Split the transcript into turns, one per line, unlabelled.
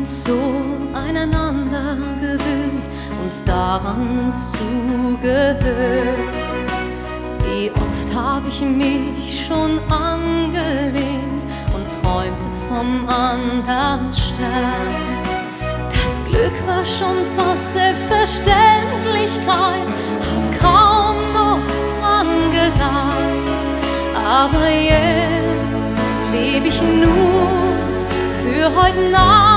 so aneinander gewöhnt und daran zugehört. Wie oft habe ich mich schon angelehnt und träumte vom anderen Stern. Das Glück war schon fast Selbstverständlichkeit, hab kaum noch dran gedacht. Aber jetzt lebe ich nur für heute Nacht.